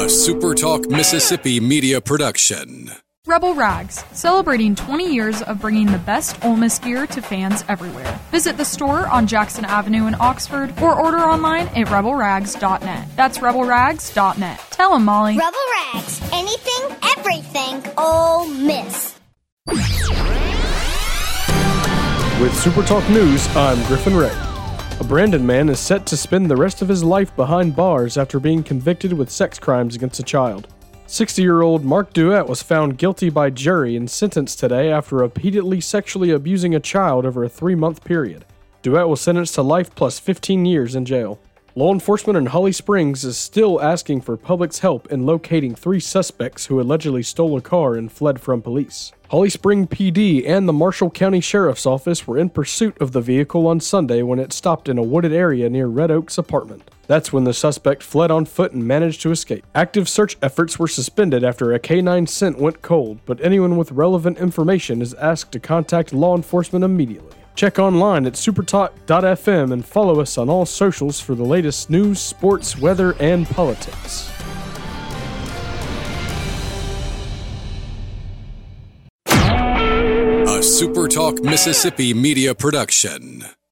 A SuperTalk Mississippi media production. Rebel Rags, celebrating 20 years of bringing the best Ole Miss gear to fans everywhere. Visit the store on Jackson Avenue in Oxford or order online at rebelrags.net. That's rebelrags.net. Tell them, Molly. Rebel Rags. Anything, everything, Ole Miss. With SuperTalk News, I'm Griffin Ray. A Brandon man is set to spend the rest of his life behind bars after being convicted with sex crimes against a child. 60-year-old Mark Duet was found guilty by jury and sentenced today after repeatedly sexually abusing a child over a 3-month period. Duet was sentenced to life plus 15 years in jail. Law enforcement in Holly Springs is still asking for public's help in locating 3 suspects who allegedly stole a car and fled from police. Holly Spring PD and the Marshall County Sheriff's Office were in pursuit of the vehicle on Sunday when it stopped in a wooded area near Red Oak's apartment. That's when the suspect fled on foot and managed to escape. Active search efforts were suspended after a K9 scent went cold, but anyone with relevant information is asked to contact law enforcement immediately. Check online at supertalk.fm and follow us on all socials for the latest news, sports, weather, and politics. A SuperTalk Mississippi media production.